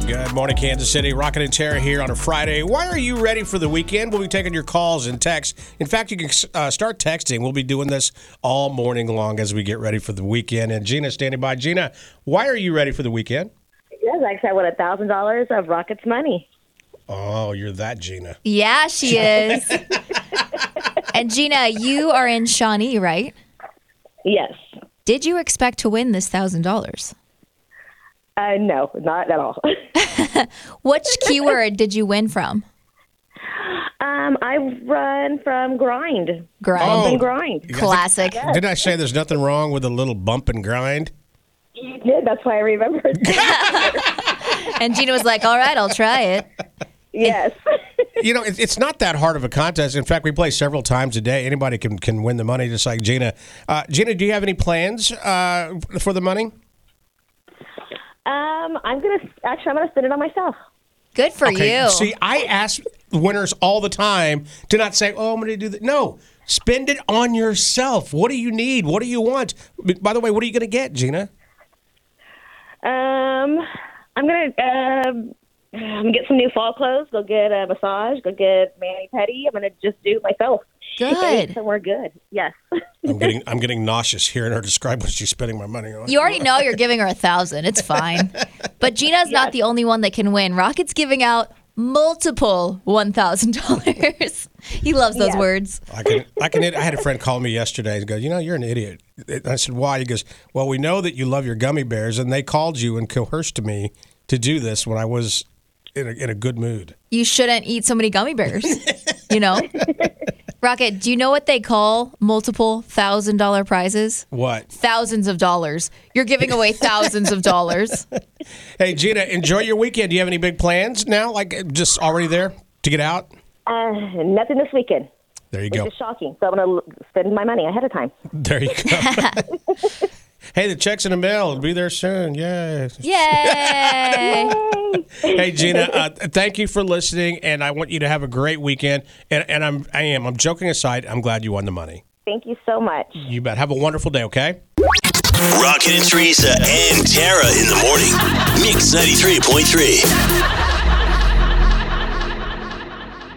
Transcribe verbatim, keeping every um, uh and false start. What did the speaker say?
Good morning, Kansas City. Rocket and Tara here on a Friday. Why are you ready for the weekend? We'll be taking your calls and texts. In fact, you can uh, start texting. We'll be doing this all morning long as we get ready for the weekend. And Gina standing by. Gina, why are you ready for the weekend? Yes, actually, I won one thousand dollars of Rocket's money. Oh, you're that Gina. Yeah, she is. And Gina, you are in Shawnee, right? Yes. Did you expect to win this one thousand dollars? Uh, no, not at all. Which keyword did you win from? Um, I run from grind. Grind. Bump Oh. and grind. Classic. Didn't I say there's nothing wrong with a little bump and grind? You did. That's why I remembered. And Gina was like, all right, I'll try it. Yes. You know, it, it's not that hard of a contest. In fact, we play several times a day. Anybody can, can win the money, just like Gina. Uh, Gina, do you have any plans uh, for the money? Um, I'm gonna actually. I'm gonna spend it on myself. Good for you. See, I ask winners all the time to not say, oh, I'm going to do that. No, spend it on yourself. What do you need? What do you want? By the way, what are you going to get, Gina? Um, I'm gonna um, I'm gonna get some new fall clothes. Go get a massage. Go get mani pedi. I'm gonna just do it myself. Good. Somewhere good. Yes. I'm getting I'm getting nauseous hearing her describe what she's spending my money on. You already know you're giving her a thousand. It's fine. But Gina's not the only one that can win. Rocket's giving out multiple one thousand dollars. He loves those Yes. words. I can I can. I had a friend call me yesterday and go, you know, you're an idiot. And I said, why? He goes, well, we know that you love your gummy bears, and they called you and coerced me to do this when I was in a, in a good mood. You shouldn't eat so many gummy bears, you know? Rocket, do you know what they call multiple thousand dollar prizes? What? Thousands of dollars. You're giving away thousands of dollars. Hey, Gina, enjoy your weekend. Do you have any big plans now? Like just already there to get out? Uh, nothing this weekend. There you Which go. is shocking. So I'm gonna spend my money ahead of time. There you go. Hey, the check's in the mail. It'll be there soon. Yay. Yay! Hey, Gina, uh, thank you for listening, and I want you to have a great weekend. And, and I'm, I am. I'm joking aside. I'm glad you won the money. Thank you so much. You bet. Have a wonderful day, okay? Rocket and Teresa and Tara in the morning. Mix ninety-three point three.